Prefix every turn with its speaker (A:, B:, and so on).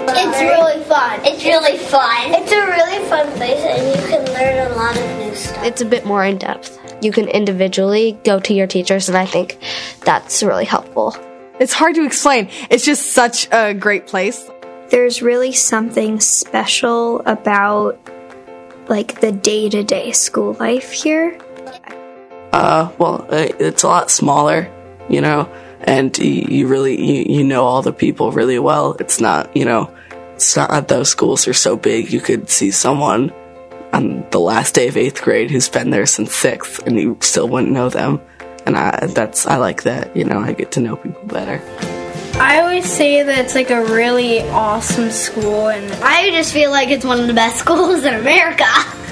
A: It's really fun. It's really fun. It's a really fun place, and you can learn a lot of new stuff.
B: It's a bit more in depth. You can individually go to your teachers, and I think that's really helpful.
C: It's hard to explain. It's just such a great place.
D: There's really something special about, like, the day-to-day school life here.
E: Well, it's a lot smaller, you know, and you really, you know all the people really well. It's not, you know, it's not those schools are so big you could see someone on the last day of 8th grade who's been there since 6th and you still wouldn't know them. And I like that, you know, I get to know people better.
F: I always say that it's like a really awesome school, and
A: I just feel like it's one of the best schools in America.